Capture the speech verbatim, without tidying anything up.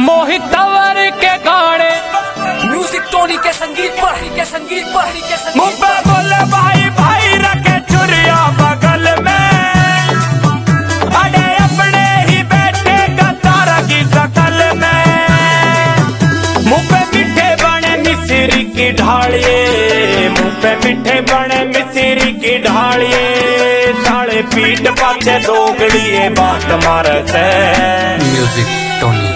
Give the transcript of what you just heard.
मोहित तंवर के गाने music Tony के संगीत पर के संगीत पर के संगीत मुंह पे बोले भाई भाई रखे चुरिया बगल में, अड़े अपने ही बैठे गद्दारा की शकल में। मुंह पे मीठे बने मिस्री की ढालिए, मुंह पे मीठे बने मिस्री की ढालिए, साढ़े पीठ पाछे दोगलिए बात मारते। Music Tony.